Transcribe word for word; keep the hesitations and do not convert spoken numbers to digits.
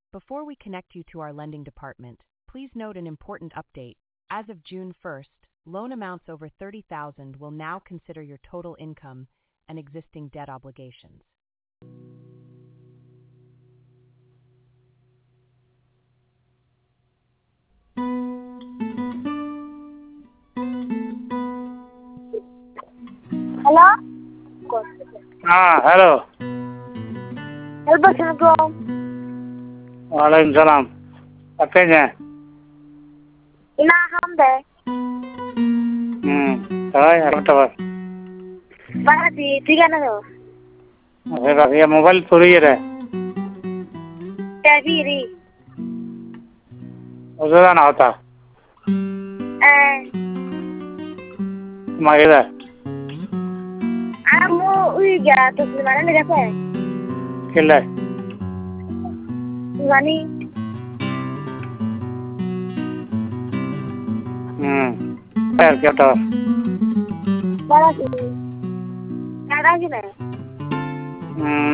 Before we connect you to our lending department, please note an important update. As of June first, loan amounts over thirty thousand will now consider your total income and existing debt obligations. Hello? हाँ hello Help us Assalamualaikum. वालेकुम सलाम कते हैं Ina hambe. Hmm तवाई her Tawa Bana di tiga na do. फिर ये mobile पूरी है Tabiri. उधर ना होता Eh, मगर amu uiga to mana ni gape? किल्ले Mani. हम्म यार क्या तो Bana di. Ada gini. हम्म